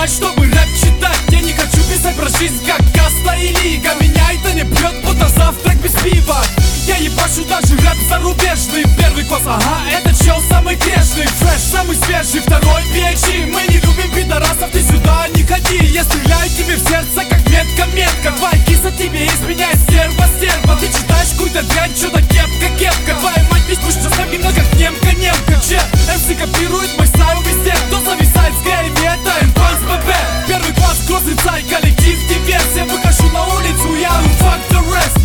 писать, чтобы рэп читать. Я не хочу писать про жизнь, как каста и лига. Меня это не прет, будто завтрак без пива. Я ебашу даже рэп зарубежный. Первый класс, ага, это чел самый грешный. Фреш самый свежий, второй PhD. Мы не любим пидорасов, ты сюда не ходи. Я стреляю тебе в сердце, как метка. Твоя киса тебе изменяет, стерва. Ты читаешь какую-то дрянь, что-то кепка. Твоя мать ведь пусть часом немного как немка. Че, MC копирует мой стайл везде. Кто зависает с гейми, это Entrance ББ. Первый класс, грозный царь, коллектив диверсия. Выхожу на улицу, я fuck the rest.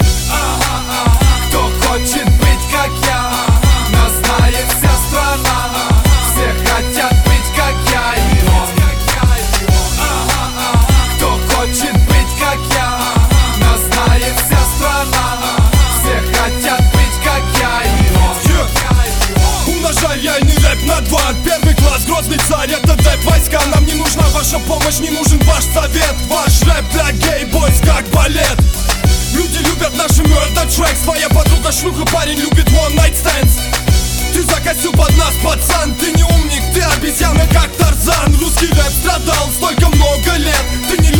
Кто хочет быть как я, нас знает вся страна. Все хотят быть как я и он. Кто хочет быть как я, нас знает вся страна. Все хотят быть как я и он. Умножай реальный рэп на 2. Первый класс, грозный царь, это дэп войска. Нам не нужна ваша помощь, не нужен ваш совет. Ваш рэп для гей-бойс как балет. Люди любят наши murder tracks. Твоя подруга шлюха, парень любит one night stands. Ты закосил под нас, пацан. Ты не умник, ты обезьяна, как Тарзан. Русский рэп страдал столько много лет. Ты не